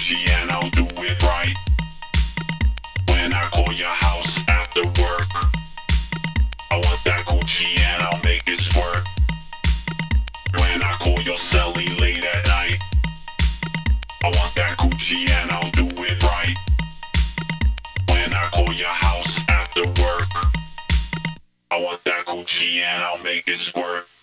Gucci and I'll do it right. When I call your house after work, I want that Gucci and I'll make it squirt. When I call your celly late at night, I want that Gucci and I'll do it right. When I call your house after work, I want that Gucci and I'll make it squirt.